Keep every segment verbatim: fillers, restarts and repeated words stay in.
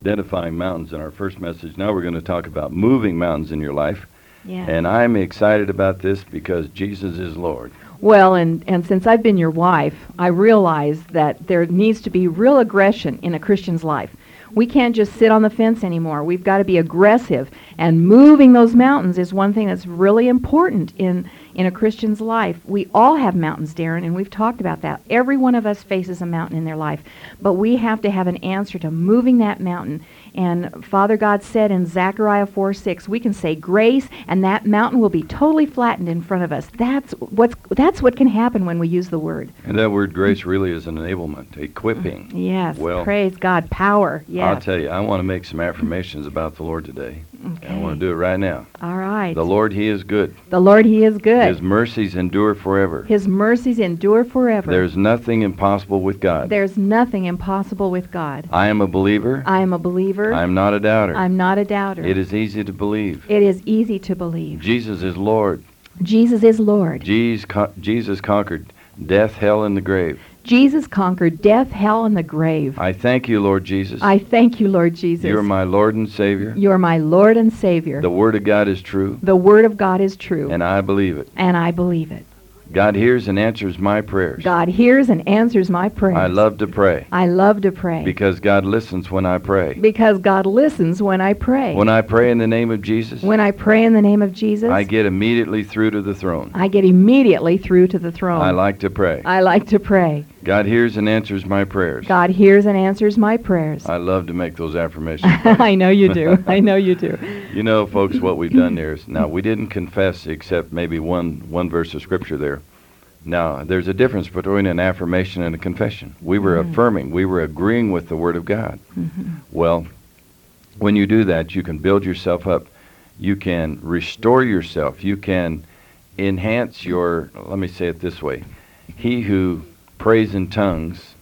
identifying mountains in our first message. Now we're going to talk about moving mountains in your life. Yeah. And I'm excited about this because Jesus is Lord. Well, and, and since I've been your wife, I realize that there needs to be real aggression in a Christian's life. We can't just sit on the fence anymore. We've got to be aggressive. And moving those mountains is one thing that's really important in, in a Christian's life. We all have mountains, Darren, and we've talked about that. Every one of us faces a mountain in their life. But we have to have an answer to moving that mountain. And Father God said in Zechariah four six, we can say grace, and that mountain will be totally flattened in front of us. That's what's that's what can happen when we use the word. And that word grace really is an enablement, equipping. Yes, Well, praise God, power. Yes. I'll tell you, I want to make some affirmations about the Lord today. Okay. And I want to do it right now. All right. The Lord, He is good. The Lord, He is good. His mercies endure forever. His mercies endure forever. There's nothing impossible with God. There's nothing impossible with God. I am a believer. I am a believer. I am not a doubter. I'm not a doubter. It is easy to believe. It is easy to believe. Jesus is Lord. Jesus is Lord. Jesus, con- Jesus conquered death, hell, and the grave. Jesus conquered death, hell, and the grave. I thank you, Lord Jesus. I thank you, Lord Jesus. You're my Lord and Savior. You're my Lord and Savior. The Word of God is true, The Word of God is true. and I believe it. And I believe it. God hears and answers my prayers. God hears and answers my prayers. I love to pray I love to pray. because God listens when I pray. Because God listens when I pray. When I pray in the name of Jesus, When I pray in the name of Jesus, I get immediately through to the throne. I get immediately through to the throne. I like to pray. I like to pray. God hears and answers my prayers. God hears and answers my prayers. I love to make those affirmations. I know you do. I know you do. You know, folks, what we've done there is, now, we didn't confess except maybe one, one verse of Scripture there. Now, there's a difference between an affirmation and a confession. We were Mhm. affirming. We were agreeing with the Word of God. Mhm. Well, when you do that, you can build yourself up. You can restore yourself. You can enhance your, let me say it this way. He who prays in tongues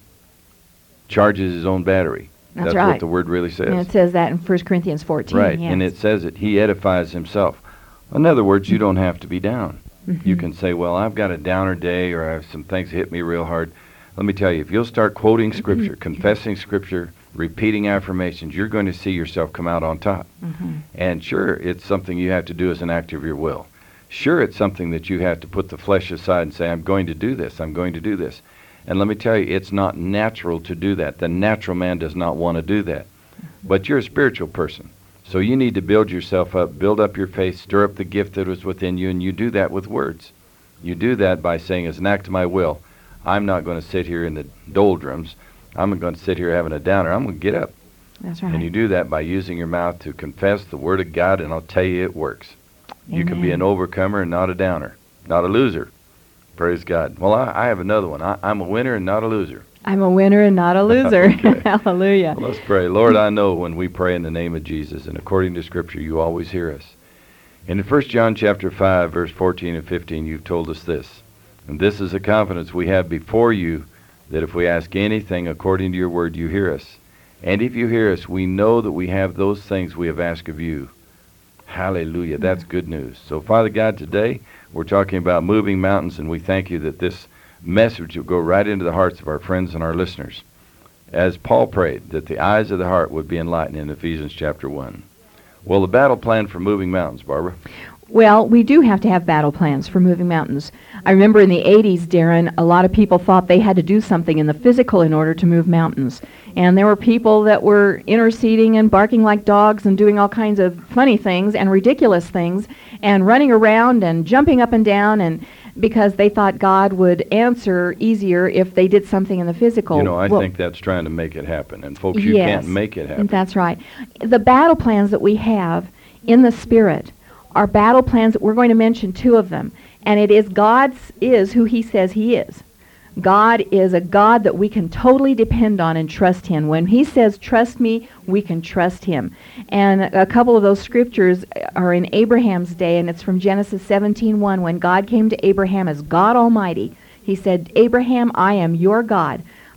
charges his own battery. That's That's right. what the Word really says. And it says that in First Corinthians fourteen. Right, yes. and it says it. He edifies himself. In other words, you don't have to be down. Mhm. You can say, well, I've got a downer day, or I have some things hit me real hard. Let me tell you, if you'll start quoting Scripture, confessing Scripture, repeating affirmations, you're going to see yourself come out on top. Mhm. And sure, it's something you have to do as an act of your will. Sure, it's something that you have to put the flesh aside and say, I'm going to do this, I'm going to do this. And let me tell you, it's not natural to do that. The natural man does not want to do that. But you're a spiritual person. So you need to build yourself up, build up your faith, stir up the gift that is within you, and you do that with words. You do that by saying, as an act of my will, I'm not going to sit here in the doldrums. I'm going to sit here having a downer. I'm going to get up. That's right. And you do that by using your mouth to confess the Word of God, and I'll tell you it works. You can be Amen. an overcomer and not a downer, not a loser. Praise God. Well, I, I have another one. I, I'm a winner and not a loser. I'm a winner and not a loser. Okay. Hallelujah. Well, let's pray. Lord, I know when we pray in the name of Jesus, and according to Scripture, you always hear us. And in First John chapter five, verse fourteen and fifteen, you've told us this. And this is the confidence we have before you, that if we ask anything according to your word, you hear us. And if you hear us, we know that we have those things we have asked of you. Hallelujah. That's good news. So, Father God, today we're talking about moving mountains, and we thank you that this message will go right into the hearts of our friends and our listeners. As Paul prayed, that the eyes of the heart would be enlightened in Ephesians chapter one. Well, the battle plan for moving mountains, Barbara. Well, we do have to have battle plans for moving mountains. I remember in the eighties, Darren, a lot of people thought they had to do something in the physical in order to move mountains. And there were people that were interceding and barking like dogs and doing all kinds of funny things and ridiculous things and running around and jumping up and down, and because they thought God would answer easier if they did something in the physical. You know, I Well, think that's trying to make it happen. And folks, you yes, can't make it happen. That's right. The battle plans that we have in the Spirit are battle plans that we're going to mention two of them. And it is God's is who he says he is. God is a God that we can totally depend on and trust him. When he says, trust me, we can trust him. And a couple of those scriptures are in Abraham's day, and it's from Genesis seventeen one. When God came to Abraham as God Almighty, he said, Abraham, I am your God.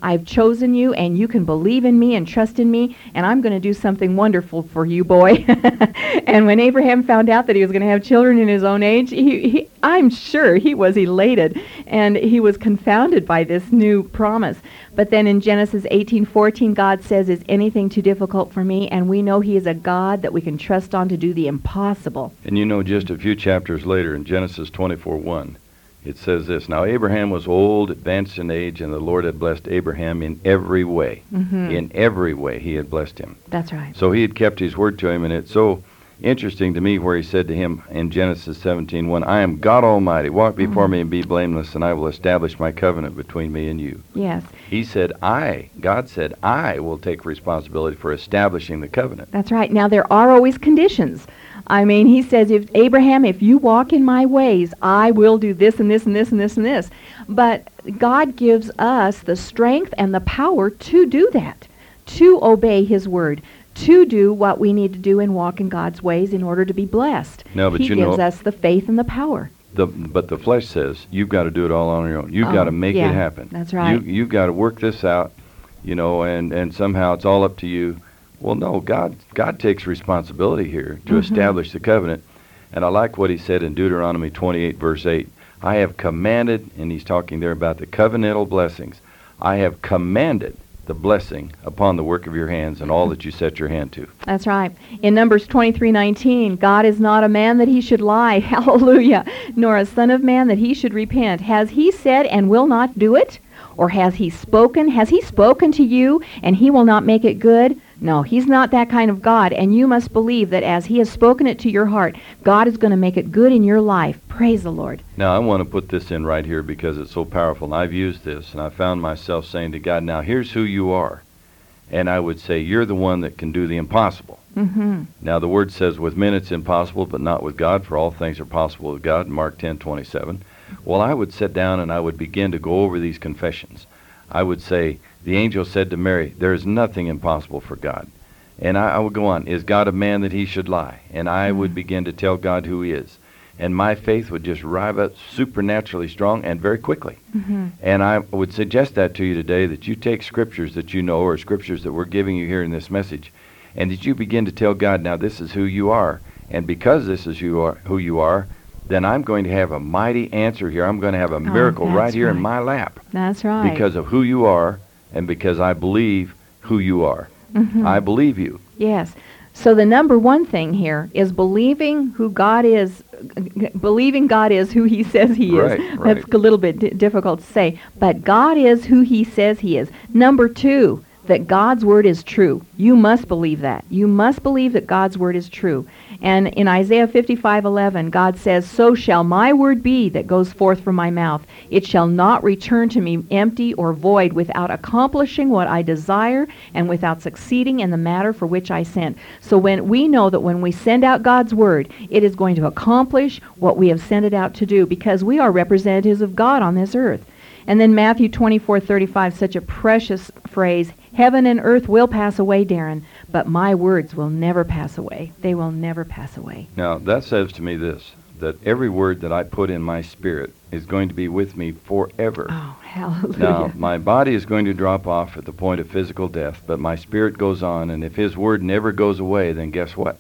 I've chosen you, and you can believe in me and trust in me, and I'm going to do something wonderful for you, boy. And when Abraham found out that he was going to have children in his own age, he, he, I'm sure he was elated, and he was confounded by this new promise. But then in Genesis eighteen fourteen, God says, is anything too difficult for me? And we know he is a God that we can trust on to do the impossible. And you know, just a few chapters later in Genesis twenty-four one, it says this, Now Abraham was old, advanced in age, and the Lord had blessed Abraham in every way. Mm-hmm. In every way he had blessed him. That's right. So he had kept his word to him, and it's so interesting to me where he said to him in Genesis seventeen one, I am God Almighty, walk before Mm-hmm. me and be blameless, and I will establish my covenant between me and you. Yes, He said, I, God said, I will take responsibility for establishing the covenant. that's right. Now, there are always conditions. I mean, he says, if Abraham, if you walk in my ways, I will do this and this and this and this and this. But God gives us the strength and the power to do that, to obey his word, to do what we need to do and walk in God's ways in order to be blessed. No, but he you gives know- us the faith and the power. The, but the flesh says, you've got to do it all on your own. You've Oh, got to make yeah, it happen. that's right. You, you've got to work this out, you know, and, and somehow it's all up to you. Well, no, God God takes responsibility here to Mhm. establish the covenant. And I like what he said in Deuteronomy twenty-eight, verse eight. I have commanded, and he's talking there about the covenantal blessings, I have commanded the blessing upon the work of your hands and all that you set your hand to. That's right. In Numbers twenty-three nineteen, God is not a man that he should lie, hallelujah, nor a son of man that he should repent. Has he said and will not do it? Or has he spoken? Has he spoken to you and he will not make it good? No, he's not that kind of God, and you must believe that as he has spoken it to your heart, God is going to make it good in your life. Praise the Lord. Now, I want to put this in right here because it's so powerful, and I've used this, and I found myself saying to God, now here's who you are. And I would say, you're the one that can do the impossible. Mm-hmm. Now, the word says, with men it's impossible, but not with God, for all things are possible with God, Mark ten twenty-seven. Well, I would sit down and I would begin to go over these confessions. I would say, the angel said to Mary, there is nothing impossible for God. And I, I would go on, is God a man that he should lie? And I would begin to tell God who he is. And my faith would just rise up supernaturally strong and very quickly. Mm-hmm. And I would suggest that to you today, that you take scriptures that you know, or scriptures that we're giving you here in this message, and that you begin to tell God, now this is who you are. And because this is who you are, who you are, then I'm going to have a mighty answer here. I'm going to have a miracle right that's here in right. my lap That's right. because of who you are and because I believe who you are. Mhm. I believe you. Yes. So the number one thing here is believing who God is, g- believing God is who he says he Right, is. right. That's a little bit di- difficult to say, but God is who he says he is. Number two, that God's word is true. You must believe that. You must believe that God's word is true. And in Isaiah fifty-five eleven, God says, so shall my word be that goes forth from my mouth. It shall not return to me empty or void, without accomplishing what I desire and without succeeding in the matter for which I sent. So when we know that when we send out God's word, it is going to accomplish what we have sent it out to do, because we are representatives of God on this earth. And then Matthew twenty-four thirty-five, such a precious phrase, heaven and earth will pass away, Darren, but my words will never pass away. They will never pass away. Now, that says to me this, that every word that I put in my spirit is going to be with me forever. Oh, hallelujah. Now, my body is going to drop off at the point of physical death, but my spirit goes on, and if his word never goes away, then guess what?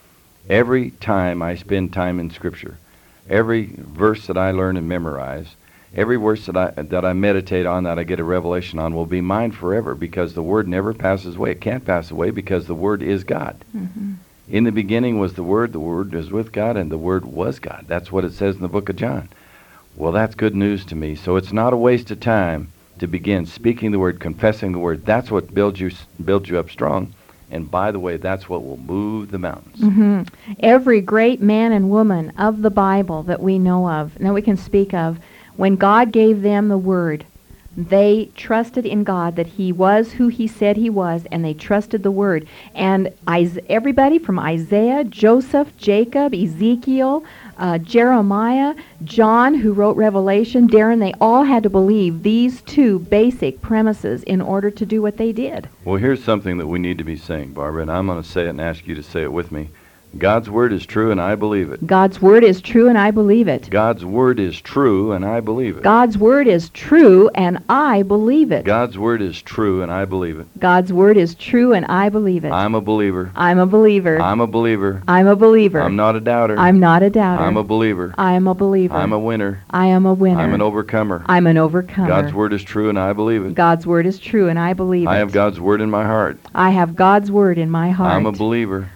Every time I spend time in Scripture, every verse that I learn and memorize, every verse that I that I meditate on, that I get a revelation on, will be mine forever, because the Word never passes away. It can't pass away because the Word is God. Mm-hmm. In the beginning was the Word, the Word was with God, and the Word was God. That's what it says in the book of John. Well, that's good news to me. So it's not a waste of time to begin speaking the Word, confessing the Word. That's what builds you builds you up strong. And by the way, that's what will move the mountains. Mm-hmm. Every great man and woman of the Bible that we know of, that we can speak of, when God gave them the word, they trusted in God that he was who he said he was, and they trusted the word. And Is- everybody from Isaiah, Joseph, Jacob, Ezekiel, uh, Jeremiah, John, who wrote Revelation, Darren, they all had to believe these two basic premises in order to do what they did. Well, here's something that we need to be saying, Barbara, and I'm going to say it and ask you to say it with me. God's word is true, and I believe it. God's word is true, and I believe it. God's word is true, and I believe it. God's word is true, and I believe it. God's word is true, and I believe it. God's word is true, and I believe it. I'm a believer. I'm a believer. I'm a believer. I'm a believer. I'm not a doubter. I'm not a doubter. I'm a believer. I am a believer. I'm a winner. I am a winner. I'm an overcomer. I'm an overcomer. God's word is true, and I believe it. God's word is true, and I believe I it. have God's word in my heart. I have God's word in my heart. I'm a believer.